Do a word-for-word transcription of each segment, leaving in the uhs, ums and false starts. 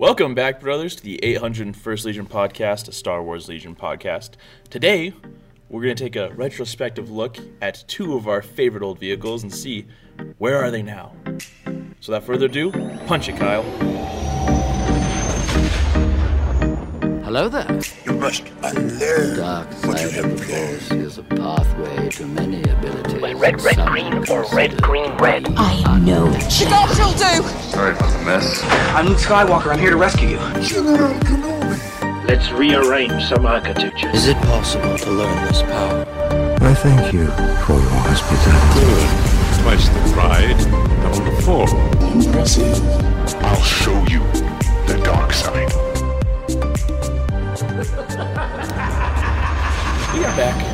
Welcome back, brothers, to the eight hundred first Legion podcast, a Star Wars Legion podcast. Today, we're going to take a retrospective look at two of our favorite old vehicles and see where are they now. So without further ado, punch it, Kyle. Hello there. You must unlearn Dark what you side have of the Force learned. is a pathway to many abilities. Red, red, red, Some green, or considered red, green, red. I know. She thought she'll do. Sorry about the mess. I'm Luke Skywalker. I'm here to rescue you. General Kenobi. Let's rearrange some architecture. Is it possible to learn this power? I thank you for your hospitality. Twice the pride, double the fall. Impressive. I'll show you the dark side. We are back.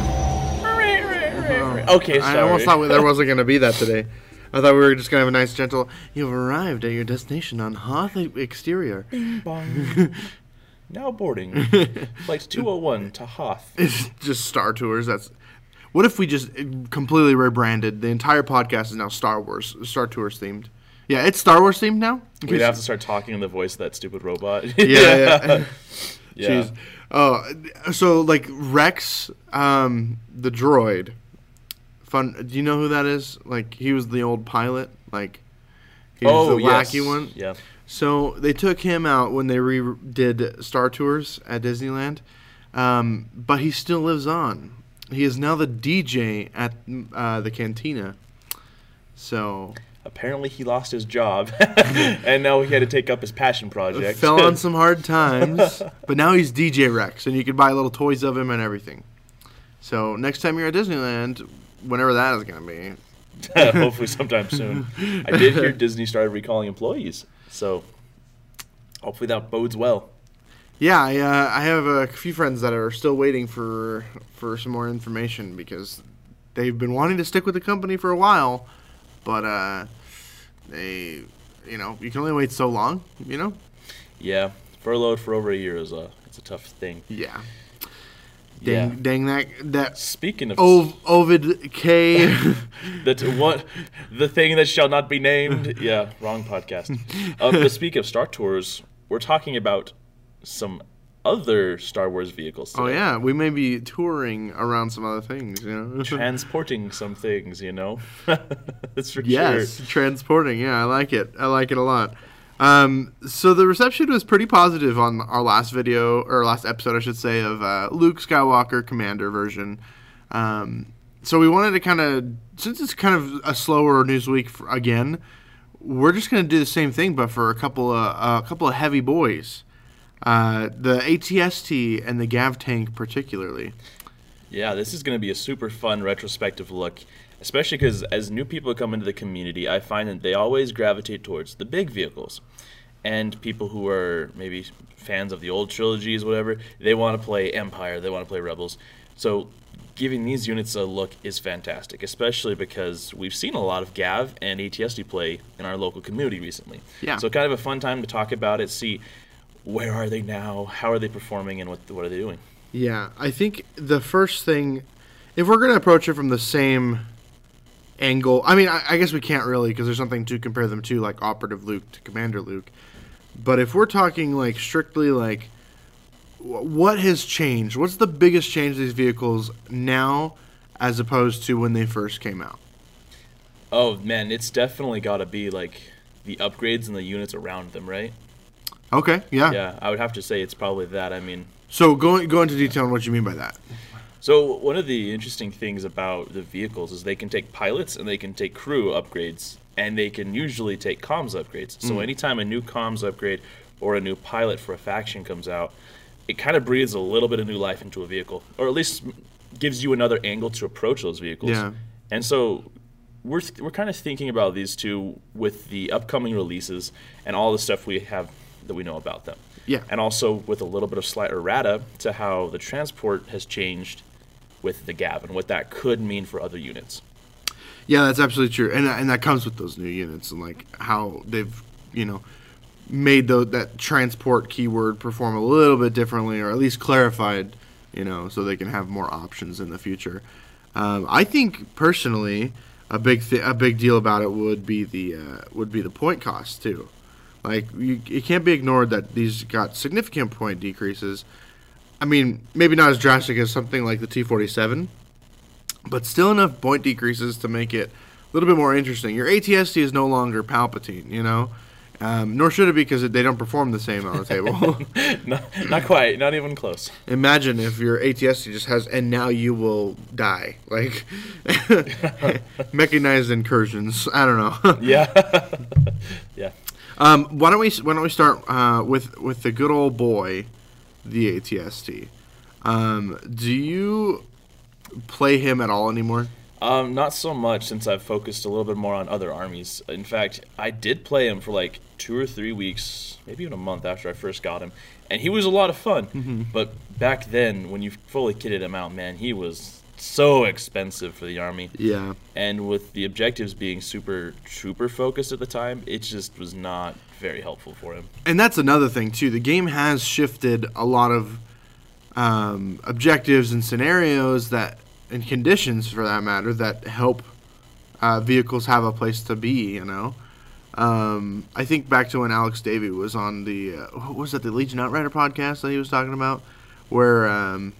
Okay, sorry. I almost thought there wasn't going to be that today. I thought we were just going to have a nice, gentle, you've arrived at your destination on Hoth exterior. Bong. Now boarding. Flight two oh one to Hoth. It's just Star Tours. That's. What if we just completely rebranded? The entire podcast is now Star Wars, Star Tours themed. Yeah, it's Star Wars themed now? We'd have to start talking in the voice of that stupid robot. Yeah, yeah. Yeah. Jeez. Oh, so like Rex, um, the droid. Fun. Do you know who that is? Like he was the old pilot. Like he was Oh, the yes. wacky one. Yeah. So they took him out when they redid Star Tours at Disneyland, um, but he still lives on. He is now the D J at uh, the Cantina. So Apparently he lost his job, and now he had to take up his passion project. fell on some hard times, but now he's D J Rex, and you can buy little toys of him and everything. So next time you're at Disneyland, whenever that is going to be. Hopefully sometime soon. I did hear Disney started recalling employees, so hopefully that bodes well. Yeah, I, uh, I have a few friends that are still waiting for for some more information because they've been wanting to stick with the company for a while, but uh, they, you know, you can only wait so long, you know? Yeah, furloughed for over a year is a it's a tough thing. Yeah. Yeah. Dang, dang that that Speaking of Ov- Ovid K. that what the thing that shall not be named. Yeah, wrong podcast. Uh, but speak of Star Tours, we're talking about some other Star Wars vehicles today. Oh yeah, we may be touring around some other things, you know. Transporting some things, you know. That's for Yes, sure. transporting. Yeah, I like it. I like it a lot. Um, so the reception was pretty positive on our last video, or last episode, I should say, of uh, Luke Skywalker Commander version. Um, so we wanted to kind of, since it's kind of a slower news week for, again, we're just going to do the same thing, but for a couple of a couple of heavy boys, uh, the A T S T and the Gav Tank particularly. Yeah, this is going to be a super fun retrospective look, especially because as new people come into the community, I find that they always gravitate towards the big vehicles. And people who are maybe fans of the old trilogies, whatever, they want to play Empire, they want to play Rebels. So giving these units a look is fantastic, especially because we've seen a lot of Gav and A T S T play in our local community recently. Yeah. So kind of a fun time to talk about it, see where are they now, how are they performing, and what what are they doing. Yeah, I think the first thing, if we're going to approach it from the same angle, I mean, I, I guess we can't really because there's nothing to compare them to, like Operative Luke to Commander Luke. But if we're talking like strictly like w- what has changed, what's the biggest change to these vehicles now as opposed to when they first came out? Oh man, it's definitely got to be like the upgrades and the units around them, right? Okay, yeah. Yeah, I would have to say it's probably that. I mean, So go, go into detail on what you mean by that. so one of the interesting things about the vehicles is they can take pilots and they can take crew upgrades, and they can usually take comms upgrades. So anytime a new comms upgrade or a new pilot for a faction comes out, it kind of breathes a little bit of new life into a vehicle, or at least gives you another angle to approach those vehicles. Yeah. And so we're th- we're kind of thinking about these two with the upcoming releases and all the stuff we have that we know about them. Yeah. And also with a little bit of slight errata to how the transport has changed with the Gav and what that could mean for other units. Yeah, that's absolutely true, and and that comes with those new units and like how they've you know made the, that transport keyword perform a little bit differently, or at least clarified, you know, so they can have more options in the future. Um, I think personally, a big th- a big deal about it would be the uh, would be the point cost too. Like, you, it can't be ignored that these got significant point decreases. I mean, maybe not as drastic as something like the T forty-seven, but still enough point decreases to make it a little bit more interesting. Your A T S T is no longer Palpatine, you know? Um, nor should it be, because they don't perform the same on the table. no, not quite. Not even close. Imagine if your A T S T just has, and now you will die. Like, mechanized incursions. I don't know. yeah. yeah. Um, why don't we Why don't we start uh, with with the good old boy, the A T S T? Um, do you play him at all anymore? Um, not so much, since I've focused a little bit more on other armies. In fact, I did play him for like two or three weeks, maybe even a month after I first got him, and he was a lot of fun. Mm-hmm. But back then, when you fully kitted him out, man, he was so expensive for the army. Yeah. And with the objectives being super trooper focused at the time, it just was not very helpful for him. And that's another thing too. The game has shifted a lot of um, objectives and scenarios that, and conditions for that matter, that help uh, vehicles have a place to be. You know, um, I think back to when Alex Davey was on the uh, what was that, the Legion Outrider podcast that he was talking about, where um,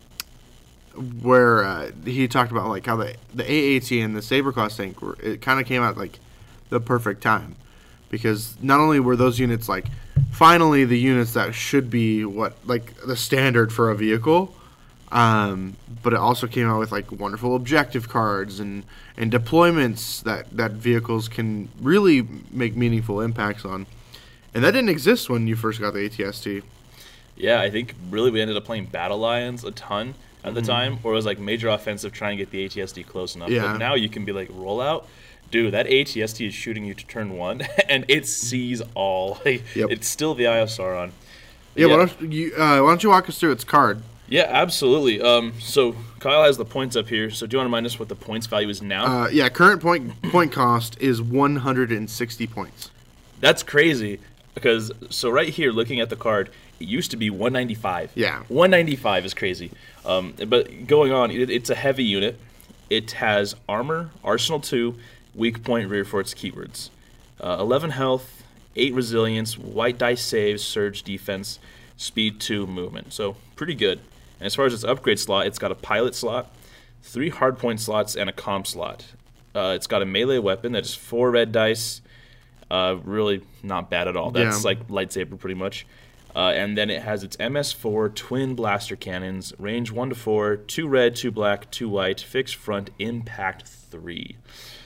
where uh, he talked about like how the the A A T and the Saberclaw tank were, it kind of came out like the perfect time, because not only were those units like finally the units that should be what like the standard for a vehicle, um, but it also came out with like wonderful objective cards and, and deployments that, that vehicles can really make meaningful impacts on. And that didn't exist when you first got the A T S T. Yeah, I think really we ended up playing Battle Lions a ton at the mm-hmm. time, or it was like major offensive, try and get the A T S T close enough. Yeah. But now you can be like, rollout. Dude, that A T S T is shooting you to turn one, and it sees all. Like, yep. It's still the Eye of Sauron. Yeah, yeah. Why, don't you, uh, why don't you walk us through its card? Yeah, absolutely. Um, so Kyle has the points up here. So do you want to remind us what the points value is now? Uh, yeah, current point point cost is one hundred sixty points. That's crazy, because so right here, looking at the card, it used to be one ninety-five. Yeah. one ninety-five is crazy. Um, but going on, it, it's a heavy unit. It has armor, Arsenal two, weak point rear for its keywords. Uh, eleven health, eight resilience, white dice saves, surge defense, speed two, movement. So pretty good. And as far as its upgrade slot, it's got a pilot slot, three hardpoint slots, and a comm slot. Uh, it's got a melee weapon that is four red dice. Uh, really not bad at all. That's yeah. like lightsaber pretty much. Uh, and then it has its M S four twin blaster cannons, range one to four, two red, two black, two white, fixed front, impact three.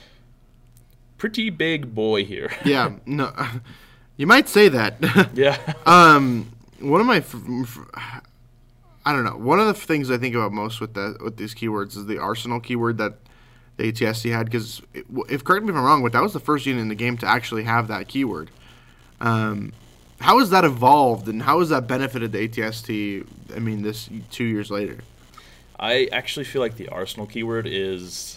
Pretty big boy here. Yeah, no, you might say that. yeah. Um, one of my, f- f- I don't know. One of the things I think about most with the with these keywords is the Arsenal keyword that the A T S T had. Because if correct me if I'm wrong, but that was the first unit in the game to actually have that keyword. Um, how has that evolved, and how has that benefited the A T S T? I mean, this two years later. I actually feel like the Arsenal keyword is.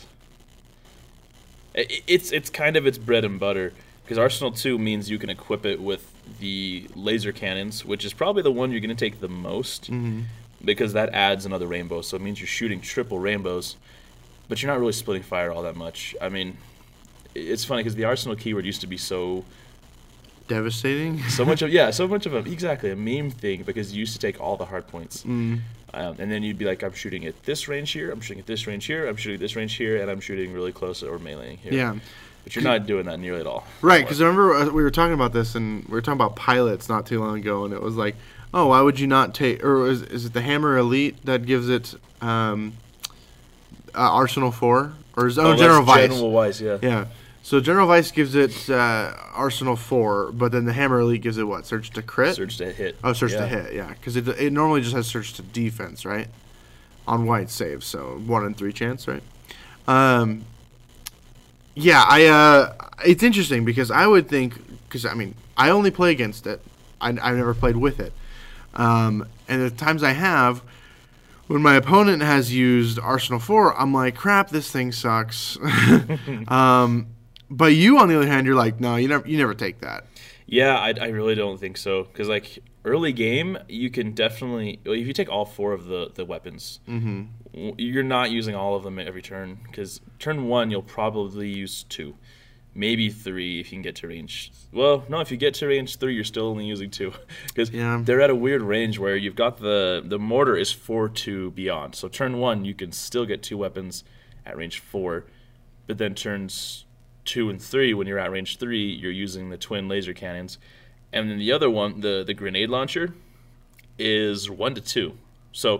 It's it's kind of its bread and butter, because Arsenal two means you can equip it with the laser cannons, which is probably the one you're going to take the most, mm-hmm. because that adds another rainbow. So it means you're shooting triple rainbows, but you're not really splitting fire all that much. I mean, it's funny because the Arsenal keyword used to be so devastating. So much of yeah, so much of a exactly a meme thing, because you used to take all the hard points. Mm. Um, and then you'd be like, I'm shooting at this range here, I'm shooting at this range here, I'm shooting at this range here, and I'm shooting really close or meleeing here. Yeah. But you're not doing that nearly at all. Right, because I remember uh, we were talking about this, and we were talking about pilots not too long ago, and it was like, oh, why would you not take, or is, is it the Hammer Elite that gives it um, uh, Arsenal four? Or is, oh, oh General Weiss. General Weiss, yeah. Yeah. So General Weiss gives it uh, Arsenal four, but then the Hammer Elite gives it what? Surge to crit? Surge to hit. Oh, Surge yeah. to hit, yeah. Because it, it normally just has Surge to defense, right? On white saves, so one in three chance, right? Um, yeah, I. Uh, it's interesting because I would think, because I mean, I only play against it. I, I've never played with it, um, and the times I have, when my opponent has used Arsenal four, I'm like, crap, this thing sucks. um, but you, on the other hand, you're like, no, you never, you never take that. Yeah, I, I really don't think so, because like early game, you can definitely, if you take all four of the, the weapons, mm-hmm. you're not using all of them every turn, because turn one you'll probably use two, maybe three if you can get to range. Well, no, if you get to range three, you're still only using two because Yeah. they're at a weird range where you've got the the mortar is four to beyond. So turn one, you can still get two weapons at range four, but then turns two and three, when you're at range three, you're using the twin laser cannons, and then the other one, the the grenade launcher, is one to two. So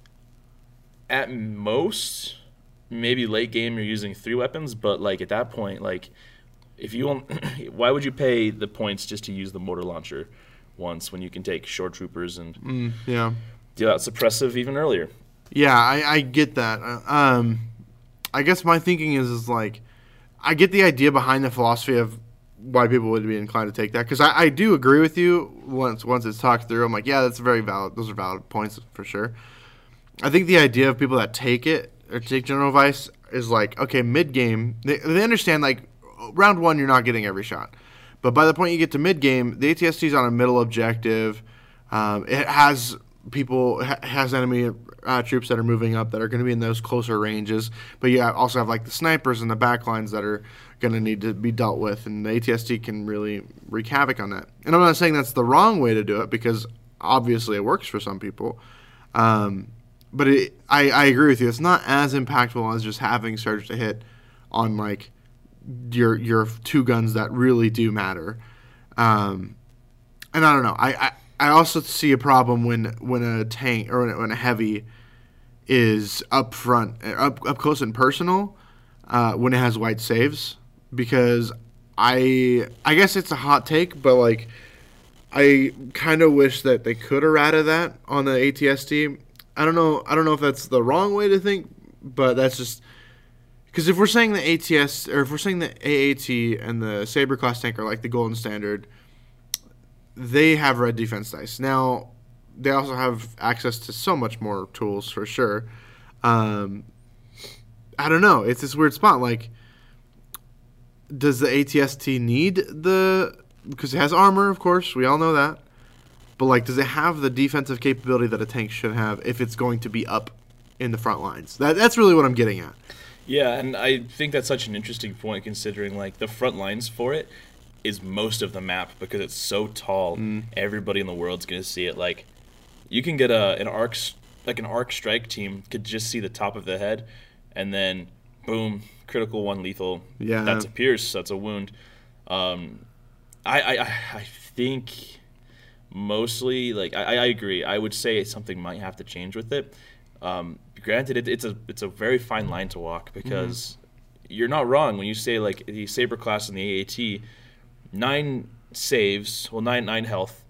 at most, maybe late game you're using three weapons, but like at that point, like if you want, why would you pay the points just to use the mortar launcher once when you can take shore troopers and Mm, yeah. deal out suppressive even earlier? Yeah, I, I get that. Uh, Um, I guess my thinking is is like, I get the idea behind the philosophy of why people would be inclined to take that, because I, I do agree with you once once it's talked through. I'm like, yeah, that's very valid. Those are valid points for sure. I think the idea of people that take it or take General Vice is like, okay, mid game, they, they understand like round one you're not getting every shot, but by the point you get to mid game, the A T S T is on a middle objective. Um, it has people ha- has enemy uh, troops that are moving up that are going to be in those closer ranges, but you also have like the snipers and the backlines that are going to need to be dealt with, and the A T S T can really wreak havoc on that. And I'm not saying that's the wrong way to do it, because obviously it works for some people. Um, but it, I, I agree with you. It's not as impactful as just having Surge to hit on like your your two guns that really do matter. Um, and I don't know. I, I, I also see a problem when when a tank or when, when a heavy is up front, up up close and personal, uh, when it has white saves, because I I guess it's a hot take, but like I kind of wish that they could errata that on the A T S T. I don't know. I don't know if that's the wrong way to think, but that's just because if we're saying the A T S or if we're saying the A A T and the Saber class tank are like the golden standard, they have red defense dice. Now, they also have access to so much more tools for sure. Um, I don't know. It's this weird spot. Like, does the A T S T need the, because it has armor, of course, we all know that. But like, does it have the defensive capability that a tank should have if it's going to be up in the front lines? That that's really what I'm getting at. Yeah, and I think that's such an interesting point, considering like the front lines for it is most of the map, because it's so tall. Mm. Everybody in the world's gonna see it. Like, you can get a an arc like an arc strike team could just see the top of the head, and then boom, critical one lethal. Yeah, that's a pierce. That's a wound. Um, I I I think mostly like I I agree. I would say something might have to change with it. Um, granted, it, it's a it's a very fine line to walk, because mm-hmm. you're not wrong when you say like the Saber class and the A A T, nine saves, well nine nine health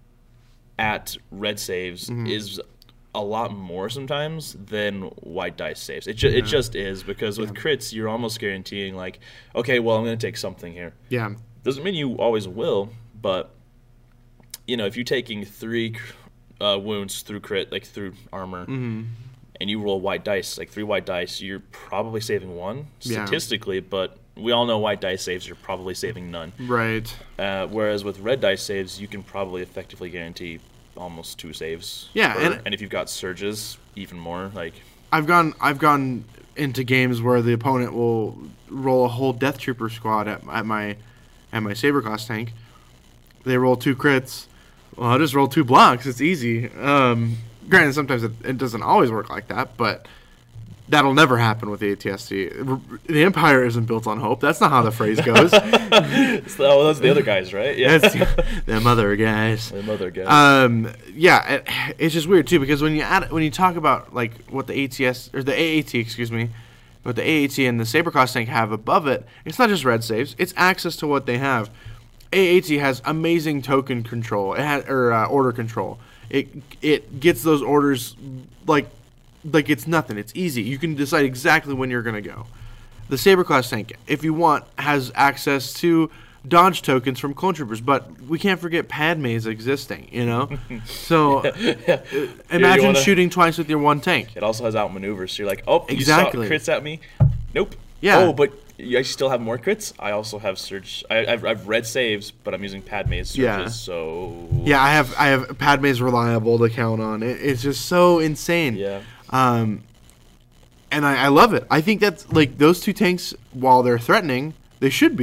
at red saves mm-hmm. is a lot more sometimes than white dice saves. It ju- yeah. it just is, because with yeah. crits you're almost guaranteeing like, okay, well I'm gonna take something here. Yeah, doesn't mean you always will, but you know if you're taking three uh, wounds through crit, like through armor. Mm-hmm. And you roll white dice, like three white dice, you're probably saving one statistically, yeah. but we all know white dice saves, you're probably saving none. Right. Uh, whereas with red dice saves, you can probably effectively guarantee almost two saves. Yeah, per, and, and if you've got surges, even more. Like I've gone, I've gone into games where the opponent will roll a whole Death Trooper squad at, at my, at my Saber class tank. They roll two crits. Well, I'll just roll two blocks. It's easy. Um, Granted, sometimes it, it doesn't always work like that, but that'll never happen with the A T S T. The Empire isn't built on hope. That's not how the phrase goes. so, oh, those are the other guys, right? Yeah, them other guys. Them other guys. Um, yeah, it, it's just weird too, because when you add when you talk about like what the A T S or the A A T, excuse me, what the A A T and the Saber class tank have above it, it's not just red saves; it's access to what they have. A A T has amazing token control. It has or uh, order control. It it gets those orders like like it's nothing. It's easy. You can decide exactly when you're going to go. The Saber class tank, if you want, has access to dodge tokens from clone troopers, but we can't forget Padme's existing, you know? So yeah, yeah. imagine wanna... shooting twice with your one tank. It also has outmaneuvers, so you're like, oh, exactly. You saw crits at me? Nope. Yeah. Oh, but I still have more crits. I also have surge. I, I've, I've red saves, but I'm using Padme's surges. Yeah. So yeah, I have I have Padme's reliable to count on. It, it's just so insane. Yeah. Um, and I, I love it. I think that's like those two tanks. While they're threatening, they should be.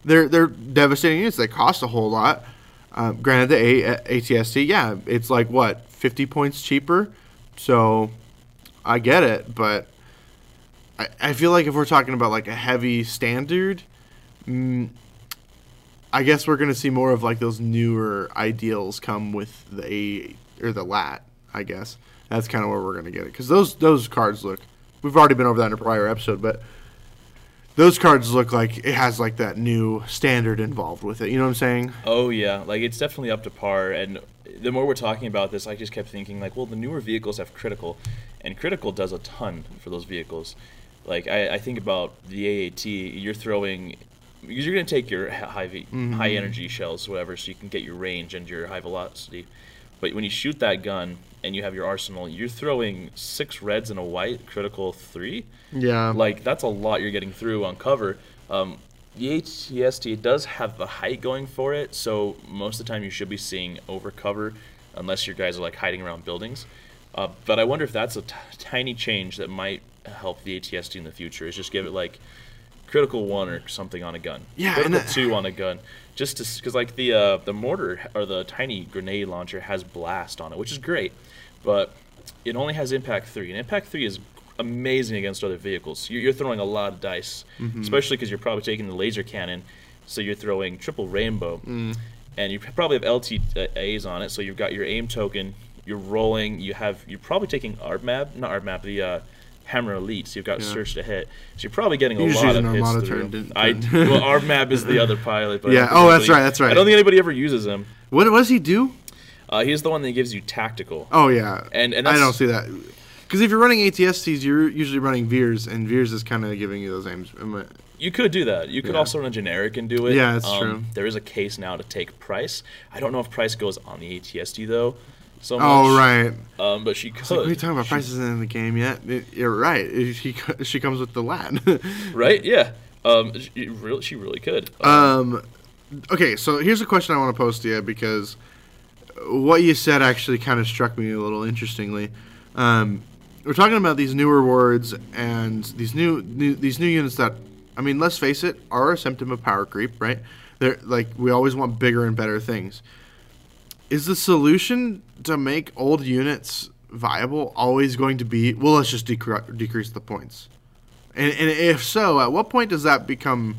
they're they're devastating units. They cost a whole lot. Um, granted, the a- ATST, yeah, it's like what fifty points cheaper. So I get it, but I I feel like if we're talking about like a heavy standard, mm, I guess we're gonna see more of like those newer ideals come with the A or the lat. I guess that's kind of where we're gonna get it because those those cards look. We've already been over that in a prior episode, but those cards look like it has like that new standard involved with it. You know what I'm saying? Oh yeah, like it's definitely up to par. And the more we're talking about this, I just kept thinking like, well, the newer vehicles have critical, and critical does a ton for those vehicles. Like I, I think about the A A T, you're throwing, because you're gonna take your high v, Mm-hmm. high energy shells, whatever, so you can get your range and your high velocity. But when you shoot that gun and you have your arsenal, you're throwing six reds and a white, critical three. Yeah. Like, that's a lot you're getting through on cover. Um, the A T S T does have the height going for it, so most of the time you should be seeing over cover, unless your guys are, like, hiding around buildings. Uh, but I wonder if that's a t- tiny change that might help the A T S T in the future, is just give it, like, critical one or something on a gun. Yeah, critical and, uh, two on a gun. Just to, because, like, the, uh, the mortar, or the tiny grenade launcher has blast on it, which is great. But it only has impact three, and impact three is amazing against other vehicles. You're throwing a lot of dice, mm-hmm. especially because you're probably taking the laser cannon, so you're throwing triple rainbow, Mm. and you probably have L T As on it. So you've got your aim token, you're rolling, you have you're probably taking A R B M A B, not A R B M A B, the uh, Hammer Elite. So you've got Yeah. search to hit. So you're probably getting a You're just lot of using hits Armada through. turn, didn't- I well, A R B M A B is the other pilot, but I Yeah, don't think oh, that's anybody- right, that's right. I don't think anybody ever uses him. What, what does he do? Uh, he's the one that gives you tactical. Oh yeah, And- and I that's- don't see that because if you're running A T S Ts, you're usually running Veers, and Veers is kind of giving you those aims. Am I- You could do that. You could Yeah. also run a generic and do it. Yeah, that's um, true. There is a case now to take Price. I don't know if Price goes on the A T S T though. So much. Oh right. Um, but she could. Like, what are you talking about? Price isn't in the game yet. It- you're right. It- She co- she comes with the lat. Right? Yeah. Um, she really, she really could. Um, okay, so here's a question I want to pose to you because what you said actually kind of struck me a little interestingly. Um, we're talking about these newer words and these new, new these new units that, I mean, let's face it, are a symptom of power creep, right? They're like we always want bigger and better things. Is the solution to make old units viable always going to be, well, let's just decre- decrease the points? And, and if so, at what point does that become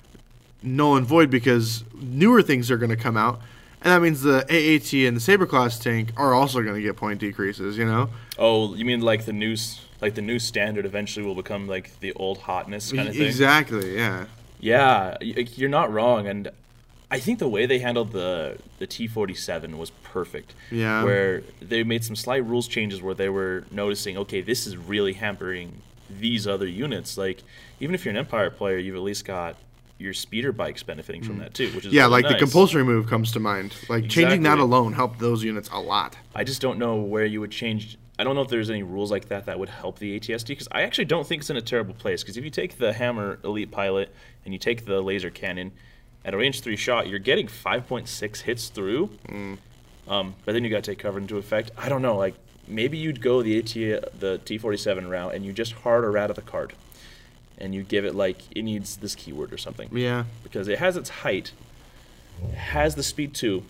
null and void because newer things are going to come out, and that means the A A T and the Saberclass tank are also going to get point decreases, you know? oh, you mean like the new, s- like the new standard eventually will become like the old hotness kind of thing? Exactly, yeah. Yeah, y- you're not wrong, and I think the way they handled the the T forty-seven was perfect. Yeah. Where they made some slight rules changes where they were noticing, okay, this is really hampering these other units. Like, even if you're an Empire player, you've at least got your speeder bikes benefiting from that too, which is Yeah, really like nice. the compulsory move comes to mind. Like, changing that Exactly. alone helped those units a lot. I just don't know where you would change. I don't know if there's any rules like that that would help the A T S T, because I actually don't think it's in a terrible place. Because if you take the Hammer Elite Pilot and you take the laser cannon, at a range three shot, you're getting five point six hits through. Mm. Um, but then you got to take cover into effect. I don't know. Like, maybe you'd go the AT, the T forty-seven route and you just hard a rat of the card, and you give it like it needs this keyword or something. Yeah. Because it has its height, has the speed two.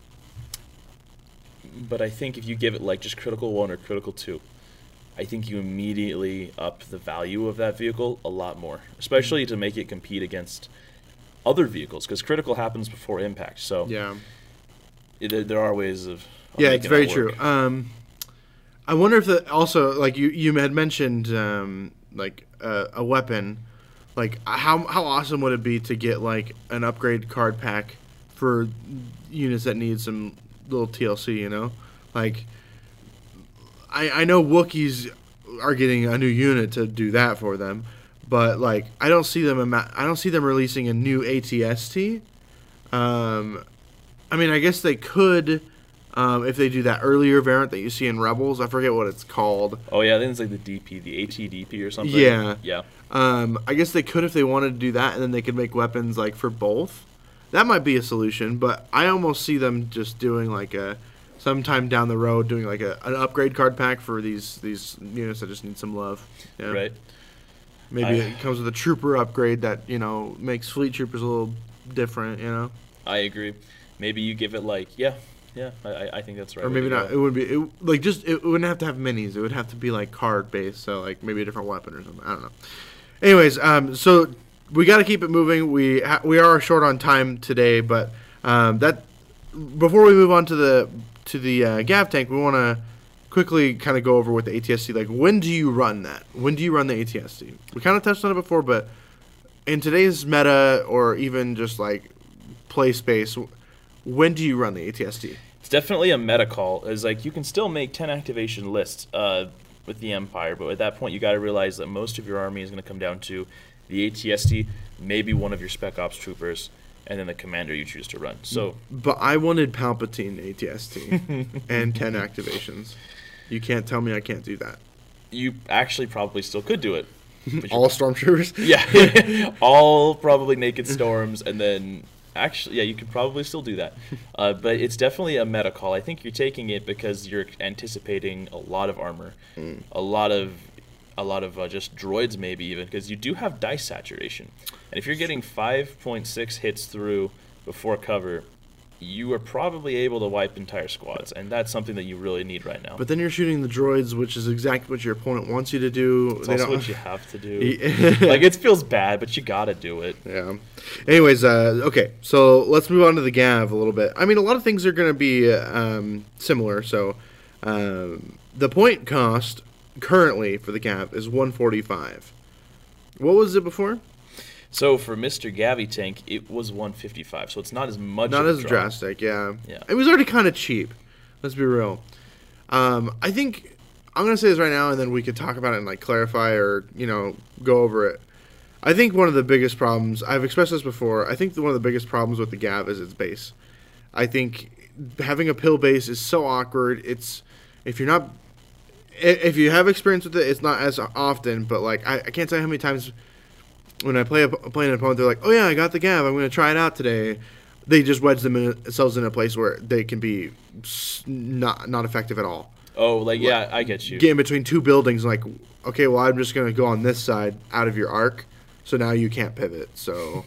But I think if you give it like just critical one or critical two, I think you immediately up the value of that vehicle a lot more, especially to make it compete against other vehicles, because critical happens before impact. So Yeah. it, there are ways of, of Yeah, making it's very that true. work. Um, I wonder if the also like you you had mentioned um, like uh, a weapon, like how how awesome would it be to get like an upgrade card pack for units that need some little T L C, you know, like I I know Wookiees are getting a new unit to do that for them, but like I don't see them ima- I don't see them releasing a new A T S T. Um, I mean, I guess they could. Um, if they do that earlier variant that you see in Rebels, I forget what it's called. Oh yeah, I think it's like the D P, the A T D P or something. Yeah. Yeah. Um, I guess they could if they wanted to do that, and then they could make weapons like for both. That might be a solution, but I almost see them just doing like a sometime down the road doing like a an upgrade card pack for these these units that just need some love. Yeah. Right. Maybe I- it comes with a trooper upgrade that you know makes fleet troopers a little different, you know. I agree. Maybe you give it like yeah, yeah. I I I think that's right. Or way maybe to not. go. It would be it, like just it wouldn't have to have minis. It would have to be like card based. So like maybe a different weapon or something. I don't know. Anyways, um, so we got to keep it moving. We ha- we are short on time today, but um, that before we move on to the to the uh, Gav tank, we want to quickly kind of go over with the A T S C. Like, when do you run that? When do you run the A T S C? We kind of touched on it before, but in today's meta or even just like play space, when do you run the A T S C? It's definitely a meta call. Is like you can still make ten activation lists uh, with the Empire, but at that point you got to realize that most of your army is going to come down to the A T S C, maybe one of your Spec Ops troopers, and then the commander you choose to run. So, But I wanted Palpatine A T S T and ten activations. You can't tell me I can't do that. you actually probably still could do it. But you- All stormtroopers. Yeah, all probably naked storms, and then actually, yeah, you could probably still do that. Uh, but it's definitely a meta call. I think you're taking it because you're anticipating a lot of armor, Mm. a lot of, a lot of uh, just droids maybe even, because you do have dice saturation, and if you're getting five point six hits through before cover, you are probably able to wipe entire squads, and that's something that you really need right now. But then you're shooting the droids, which is exactly what your opponent wants you to do. it's They also don't- what you have to do. Yeah. Like, it feels bad, but you gotta do it. Yeah. Anyways, uh, okay, so let's move on to the Gav a little bit. I mean, a lot of things are going to be um, similar. So um, the point cost currently for the Gav is one forty-five. What was it before? So for Mister Gavi tank, it was one fifty-five, so it's not as much. Not of a as drop. drastic, yeah. Yeah. It was already kind of cheap. Let's be real. Um, I think I'm gonna say this right now, and then we could talk about it and like clarify or you know go over it. I think one of the biggest problems I've expressed this before. I think the, one of the biggest problems with the Gav is its base. I think having a pill base is so awkward. It's if you're not i- if you have experience with it, it's not as often. But like I, I can't tell you how many times when I play a, play an opponent, they're like, "Oh yeah, I got the Gav. I'm going to try it out today." They just wedge themselves in a place where they can be s- not not effective at all. Oh, like yeah, I get you. Get in between two buildings, like, okay, well, I'm just going to go on this side out of your arc, so now you can't pivot. So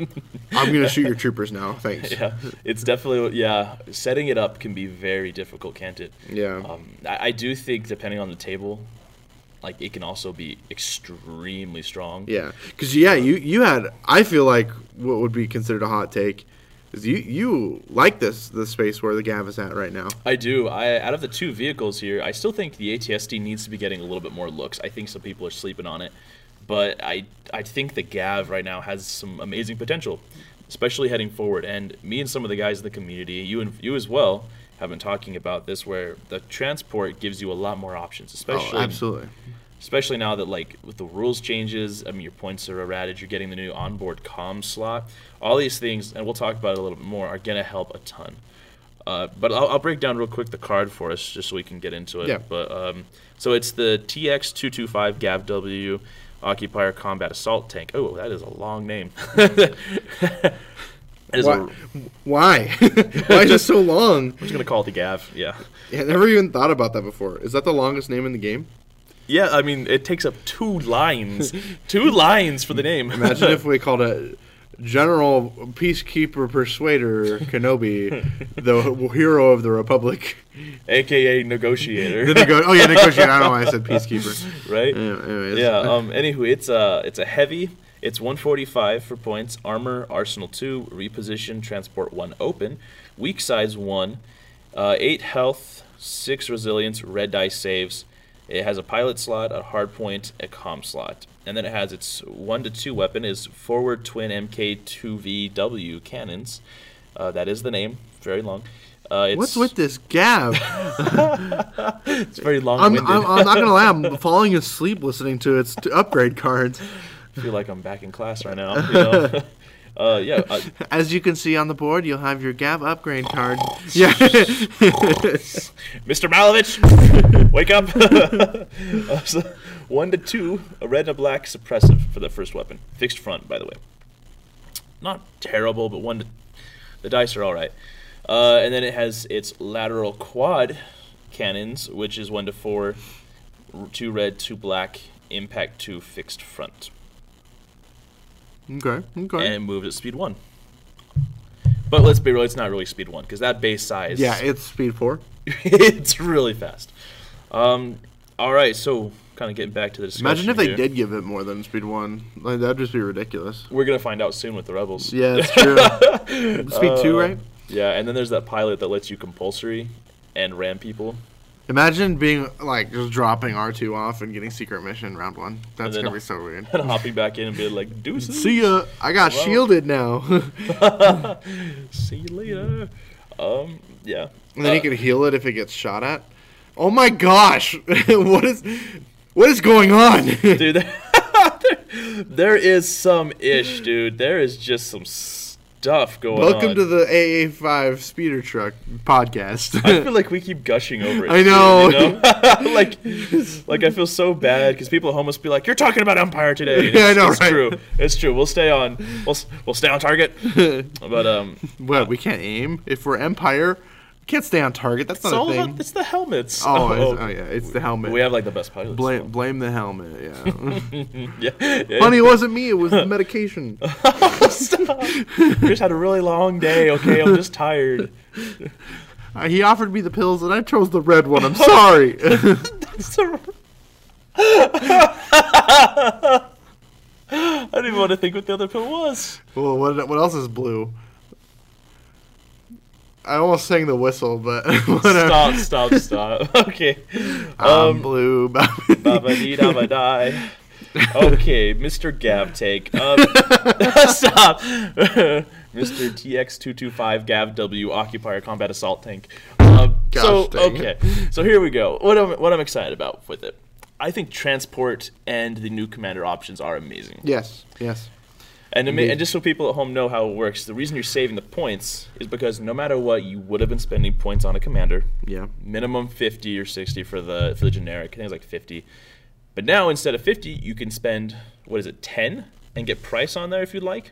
I'm going to shoot your troopers now. Thanks. Yeah, it's definitely yeah. Setting it up can be very difficult, can't it? Yeah. Um, I, I do think depending on the table, like it can also be extremely strong. Yeah, because yeah, you you had I feel like what would be considered a hot take is you you like this the space where the Gav is at right now. I do. I out of the two vehicles here, I still think the A T S D needs to be getting a little bit more looks. I think some people are sleeping on it, but I I think the Gav right now has some amazing potential, especially heading forward. And me and some of the guys in the community, you and you as well, have been talking about this, where the transport gives you a lot more options, especially Oh, absolutely. especially now that like with the rules changes. I mean, your points are errated. You're getting the new onboard comm slot. All these things, and we'll talk about it a little bit more, are gonna help a ton. Uh, but I'll, I'll break down real quick the card for us, just so we can get into it. Yeah. But um, so it's the T X two twenty-five Gav W Occupier Combat Assault Tank. Oh, that is a long name. That is Why? a, Why? Why is it so long? I'm just gonna call it the Gav. Yeah. Yeah, I never even thought about that before. Is that the longest name in the game? Yeah, I mean, it takes up two lines. two lines for the name. Imagine if we called it General Peacekeeper Persuader Kenobi, the hero of the Republic. A K A Negotiator. Then they go, oh yeah, negotiate. I don't know why I said Peacekeeper. Right? Yeah, anyways. Yeah, um, anywho, it's a, it's a heavy. It's one forty-five for points. Armor, Arsenal two, Reposition, Transport one open. Weak size one. Uh, eight health, six resilience, red dice saves. It has a pilot slot, a hard point, a comm slot. And then it has its one to two weapon is forward twin M K two V W cannons. Uh, that is the name. Very long. Uh, it's, What's with this Gav? It's very I'm, long-winded. I'm, I'm not gonna lie. I'm falling asleep listening to its t- upgrade cards. I feel like I'm back in class right now. You know? uh, yeah. Uh, As you can see on the board, you'll have your Gav upgrade card. Yeah. Mister Malovich, wake up! Uh, so one to two, a red and a black suppressive for the first weapon. Fixed front, by the way. Not terrible, but one to, the dice are all right. Uh, and then it has its lateral quad cannons, which is one to four, r- two red, two black, impact two, fixed front, Okay. Okay. and moves at speed one. But let's be real, it's not really speed one because that base size. Yeah, it's speed four. It's really fast. Um, all right, so kind of getting back to the discussion. Imagine if they here. did give it more than speed one. Like that'd just be ridiculous. We're gonna find out soon with the Rebels. Yeah, that's true. speed two, right? Yeah, and then there's that pilot that lets you compulsory and ram people. Imagine being like just dropping R two off and getting secret mission round one. That's then gonna be so weird. And hopping back in and being like, deuces. See ya. I got Well. shielded now. See you later. Um, yeah. And then Uh, you can heal it if it gets shot at. Oh my gosh! what is what is going on? Dude, there, there is some ish, dude. There is just some stuff going on. Welcome to the A A five speeder truck podcast. I feel like we keep gushing over it. I too, know. you know? like, like I feel so bad because people at home must be like, "You're talking about Empire today." And Yeah, I it's, know, it's right? true. It's true. We'll stay on. We'll s- we'll stay on target. But um, What? We can't aim if we're Empire. We can't stay on target. That's it's not all a thing. about it's the helmets. oh, it's, oh yeah, it's the helmet. We have like the best pilots. blame blame the helmet. Yeah. yeah, yeah. Honey, it wasn't me. It was the medication. Stop. We just had a really long day. Okay, I'm just tired. Uh, he offered me the pills, and I chose the red one. I'm sorry. That's the- I didn't even want to think what the other pill was. well, what what else is blue? I almost sang the whistle, but whatever. Stop, stop, stop. Okay. I'm Um, blue. Baba dee da ba die. Okay, Mister Gav take. Um, stop. Mister T X two twenty-five Gav W Occupier Combat Assault Tank. Um, Gosh so dang okay, it. so here we go. What I'm what I'm excited about with it. I think transport and the new commander options are amazing. Yes, yes. And, to ma- Indeed. and just so people at home know how it works, the reason you're saving the points is because no matter what, you would have been spending points on a commander. Yeah. Minimum fifty or sixty for the for the generic. I think it's like fifty. But now instead of fifty, you can spend, what is it, ten? And get price on there if you'd like.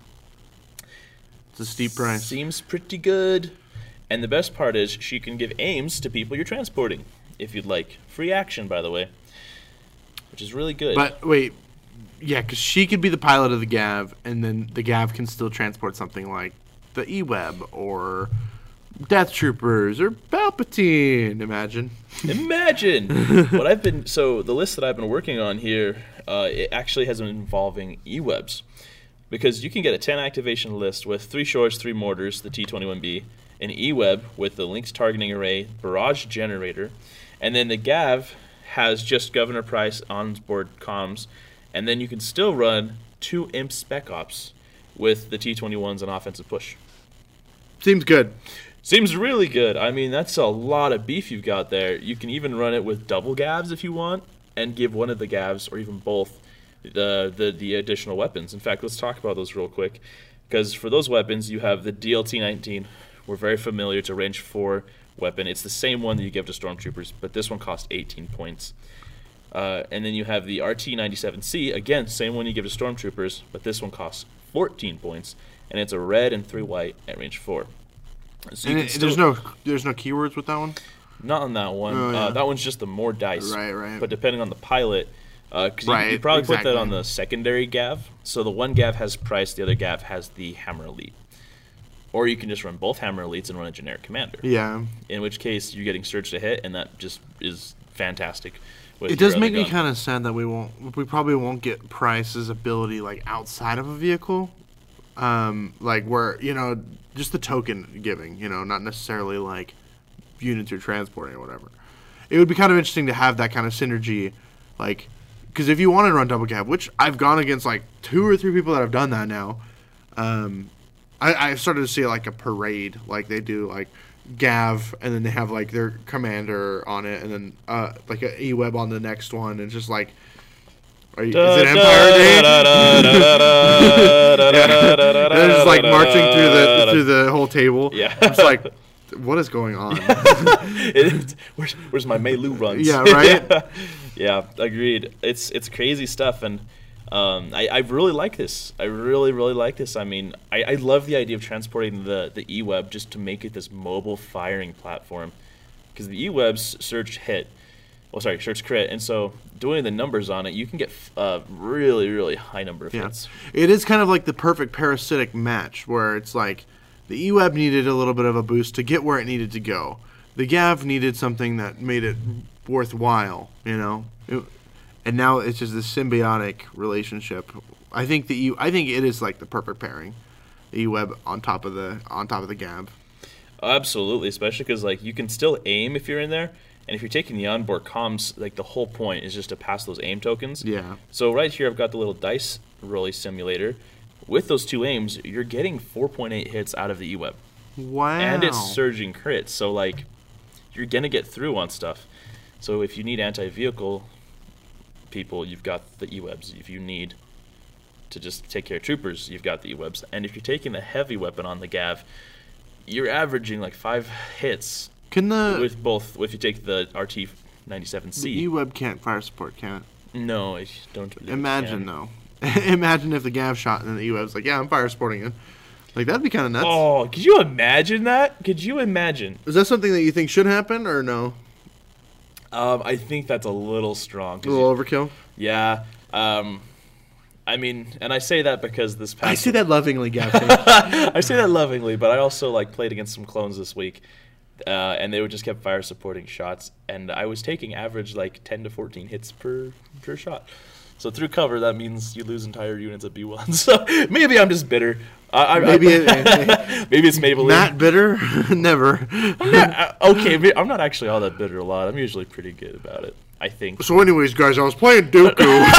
It's a steep price. Seems pretty good. And the best part is she can give aims to people you're transporting if you'd like. Free action, by the way. Which is really good. But wait, yeah, because she could be the pilot of the Gav, and then the Gav can still transport something like the E-Web or Death Troopers or Palpatine. Imagine. Imagine what I've been. So the list that I've been working on here, uh, it actually has been involving E-Webs, because you can get a ten activation list with three shorts, three mortars, the T twenty-one B, an E-Web with the Lynx targeting array, barrage generator, and then the Gav has just Governor Price onboard comms, and then you can still run two Imp Spec Ops with the T twenty-ones and offensive push. Seems good. Seems really good. I mean, that's a lot of beef you've got there. You can even run it with double Gavs if you want, and give one of the Gavs, or even both, the the, the additional weapons. In fact, let's talk about those real quick, because for those weapons, you have the D L T nineteen. We're very familiar. It's a range four weapon. It's the same one that you give to Stormtroopers, but this one costs eighteen points. Uh, and then you have the R T ninety-seven C, again, same one you give to Stormtroopers, but this one costs fourteen points, and it's a red and three white at range four. So you And can it- still, there's no there's no keywords with that one. not on that one. Oh, yeah. uh, that one's just the more dice. Right, right. But depending on the pilot, because you, Right, you probably put that exactly. on the secondary Gav. So the one Gav has Price, the other Gav has the Hammer Elite. Or you can just run both Hammer Elites and run a generic commander. Yeah. In which case, you're getting Surge to hit, and that just is fantastic. with It does your make other me gun. kind of sad that we won't we probably won't get Price's ability like outside of a vehicle. Um, like where, you know, just the token giving, you know, not necessarily like units you're transporting or whatever. It would be kind of interesting to have that kind of synergy, like, because if you wanted to run double cab, which I've gone against like two or three people that have done that now, um, I, I started to see like a parade, like they do like Gav, and then they have like their commander on it, and then uh, like an E-Web on the next one, and just like, are you, is it Empire Day? Yeah. And it's like marching through the through the whole table. Yeah. I'm just like, what is going on? It- where's, where's my Mei Lu runs? Yeah, right? yeah. Yeah, agreed. It's it's crazy stuff, and um, I, I really like this. I really, really like this. I mean, I, I love the idea of transporting the, the E-Web just to make it this mobile firing platform, because the E-Web's search hit, well, sorry, search crit, and so doing the numbers on it, you can get a really, really high number of Yeah. hits. It is kind of like the perfect parasitic match where it's like The E-Web needed a little bit of a boost to get where it needed to go. The Gav needed something that made it worthwhile, you know? It, and now it's just this symbiotic relationship. I think the E- I think it is like the perfect pairing. The E-Web on top of the on top of the Gav. Absolutely, especially because like you can still aim if you're in there, and if you're taking the onboard comms, like the whole point is just to pass those aim tokens. Yeah. So right here, I've got the little dice rolly simulator. With those two aims, you're getting four point eight hits out of the E-Web. Wow. And it's surging crits, so like you're gonna get through on stuff. So if you need anti-vehicle people, you've got the E-Webs. If you need to just take care of troopers, you've got the E-Webs. And if you're taking the heavy weapon on the Gav, you're averaging like five hits. Can the with both if you take the R T ninety-seven C. The E-Web can't fire support, can it? No, I don't. Imagine though. Imagine if the Gav shot and then the E-Web's like, yeah, I'm fire supporting it. Like that'd be kind of nuts. Oh, could you imagine that? Could you imagine? Is that something that you think should happen or no? Um, I think that's a little strong. A little you, overkill. Yeah. Um, I mean, and I say that because this past. I say that lovingly, Gav. I say that lovingly, but I also like played against some clones this week, uh, and they would just kept fire supporting shots, and I was taking average like ten to fourteen hits per per shot. So through cover, that means you lose entire units of B one. So maybe I'm just bitter. I, I, maybe it, maybe it's Maybelline. Not bitter, never. I'm not, okay, I'm not actually all that bitter a lot. I'm usually pretty good about it, I think. So, anyways, guys, I was playing Dooku.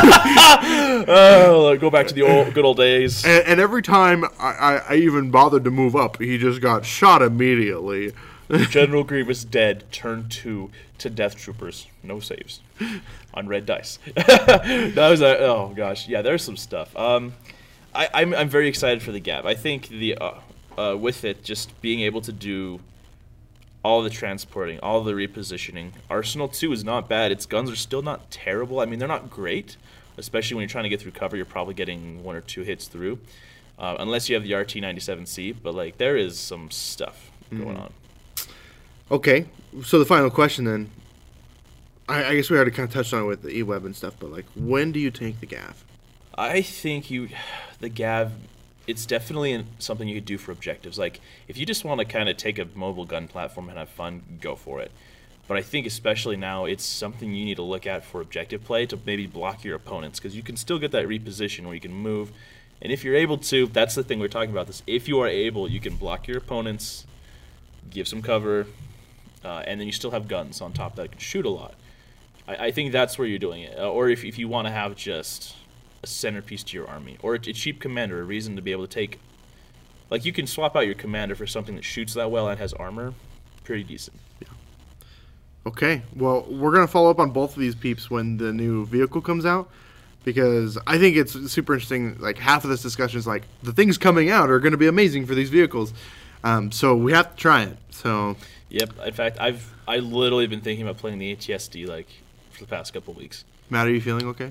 Oh, go back to the old good old days. And, and every time I, I, I even bothered to move up, he just got shot immediately. General Grievous dead. Turn two to Death Troopers. No saves on red dice. That was a oh gosh, yeah. There's some stuff. Um, I, I'm I'm very excited for the Gav. I think the uh, uh, with it just being able to do all the transporting, all the repositioning. Arsenal two is not bad. Its guns are still not terrible. I mean, they're not great, especially when you're trying to get through cover. You're probably getting one or two hits through, uh, unless you have the R T ninety-seven C. But like, there is some stuff mm. going on. Okay, so the final question then. I, I guess we already kind of touched on it with the E-Web and stuff, but like, when do you take the Gav? I think you, the Gav, it's definitely something you could do for objectives. Like, if you just want to kind of take a mobile gun platform and have fun, go for it. But I think especially now, it's something you need to look at for objective play to maybe block your opponents, because you can still get that reposition where you can move. And if you're able to, that's the thing we're talking about this. If you are able, you can block your opponents, give some cover, uh, and then you still have guns on top that can shoot a lot. I, I think that's where you're doing it. Uh, or if, if you want to have just a centerpiece to your army, or a, a cheap commander, a reason to be able to take, like, you can swap out your commander for something that shoots that well and has armor. Pretty decent. Yeah. Okay, well, we're going to follow up on both of these peeps when the new vehicle comes out, because I think it's super interesting. Like, half of this discussion is like, the things coming out are going to be amazing for these vehicles. Um, so we have to try it. So Yep. In fact, I've I literally been thinking about playing the A T S D, like, for the past couple of weeks. Matt, are you feeling okay?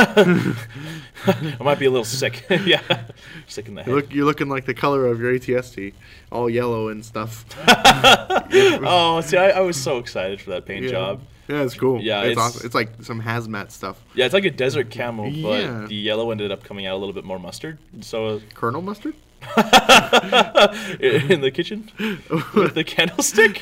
I might be a little sick. Yeah, sick in the head. You look, you're looking like the color of your A T S D, all yellow and stuff. Oh, see, I, I was so excited for that paint yeah. job. Yeah, it's cool. Yeah, it's, it's awesome. It's like some hazmat stuff. Yeah, it's like a desert camo, but Yeah. the yellow ended up coming out a little bit more mustard. So Colonel mustard? in the kitchen with the candlestick.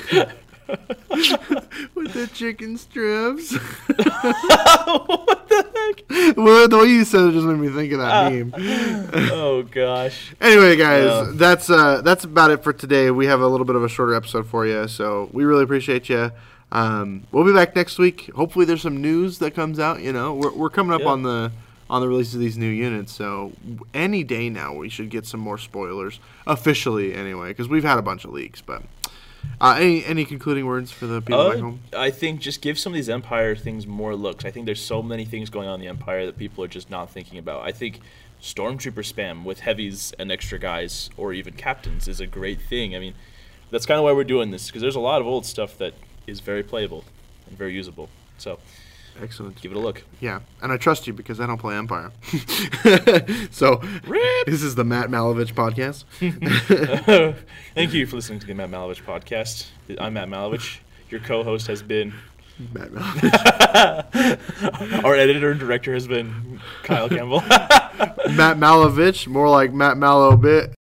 With the chicken strips. What the heck? Well, the way you said it just made me think of that Ah. meme. Oh gosh. Anyway, guys, Yeah. that's uh, that's about it for today. We have a little bit of a shorter episode for you, so we really appreciate you. Um, we'll be back next week. Hopefully, there's some news that comes out. You know, we're we're coming up Yeah. on the on the release of these new units, so any day now we should get some more spoilers officially, anyway, because we've had a bunch of leaks. But uh, any any concluding words for the people Uh, back home? I think just give some of these Empire things more looks. I think there's so many things going on in the Empire that people are just not thinking about. I think Stormtrooper spam with heavies and extra guys, or even captains, is a great thing. I mean, that's kind of why we're doing this, because there's a lot of old stuff that is very playable and very usable. So Excellent. give it a look. Yeah, and I trust you because I don't play Empire. So, Rip! this is the Matt Malovich podcast. Thank you for listening to the Matt Malovich podcast. I'm Matt Malovich. Your co-host has been Matt Malovich. our editor and director has been Kyle Campbell. Matt Malovich, more like Matt Malobit.